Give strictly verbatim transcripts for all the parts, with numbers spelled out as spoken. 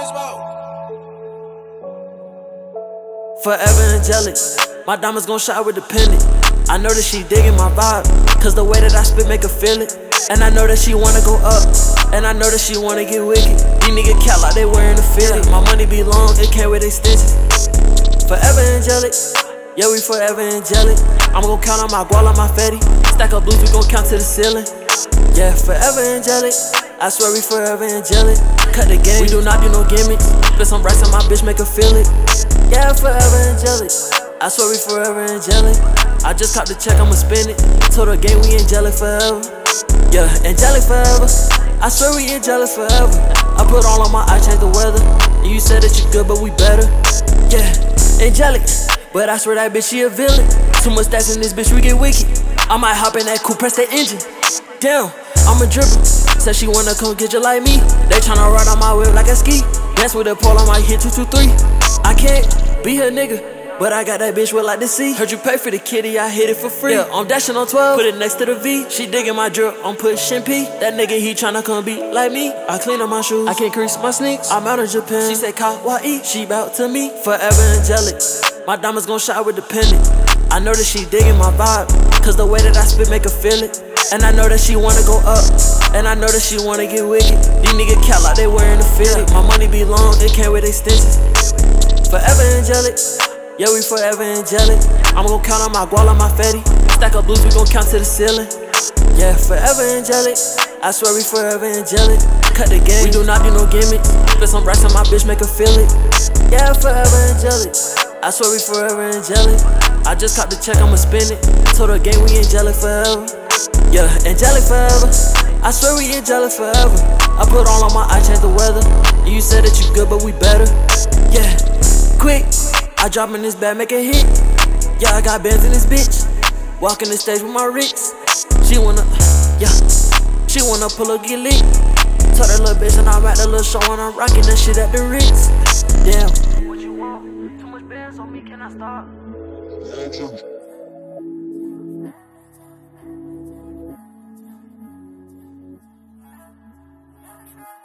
Forever angelic, my diamonds gon' shine with the pendant. I know that she digging my vibe, cause the way that I spit make her feel it. And I know that she wanna go up, and I know that she wanna get wicked. These niggas cat like they wearing the fitted. My money be long, it came with extensions. Forever angelic, yeah, we forever angelic. I'm gon' count on my guala, my fetty. Stack up blues, we gon' count to the ceiling. Yeah, forever angelic, I swear we forever angelic. Cut the game, we do not do no gimmicks. Spit some racks on my bitch, make her feel it. Yeah, forever angelic, I swear we forever angelic. I just caught the check, I'ma spend it. Told her game, we angelic forever. Yeah, angelic forever, I swear we angelic forever. I put all on my eyes, change the weather. And you said that you good, but we better. Yeah, angelic, but I swear that bitch, she a villain. Too much stats in this bitch, we get wicked. I might hop in that coupe, press that engine. Damn, I'm a dripper. Said she wanna come get you like me. They tryna ride on my whip like a ski. Dance with a pole, I might hit two two three. I can't be her nigga, but I got that bitch with like the C. Heard you pay for the kitty, I hit it for free. Yeah, I'm dashing on twelve, put it next to the V. She digging my drip, I'm pushing P. That nigga, he tryna come be like me. I clean up my shoes, I can't crease my sneaks. I'm out of Japan, she said kawaii. She bout to me, forever angelic. My diamonds gon' shine with the pendant. I know that she digging my vibe, cause the way that I spit make her feel it. And I know that she wanna go up, and I know that she wanna get wicked. These niggas cat like they wearing the fitted. My money be long, it came with extensions. Forever angelic, yeah, we forever angelic. I'm gon' count on my guala, my fetty. Stack up blues, we gon' count to the ceiling. Yeah, forever angelic, I swear we forever angelic. Cut the game, we do not do no gimmicks. Spit some racks on my bitch, make her feel it. Yeah, forever angelic, I swear we forever angelic. I just caught the check, I'ma spend it. Told her game, we angelic forever. Yeah, angelic forever, I swear we angelic forever. I put all on my eyes, change the weather. And you said that you good, but we better. Yeah, quick, I drop in this bag, make a hit. Yeah, I got bands in this bitch. Walking the stage with my Ricks. She wanna, yeah, she wanna pull up, get lit. Told that little bitch and I'm at the little show and I'm rocking that shit at the Ritz. Damn. What you want? Too much bands on me, can I stop?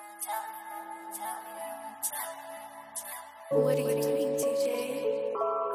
What are you doing, T J?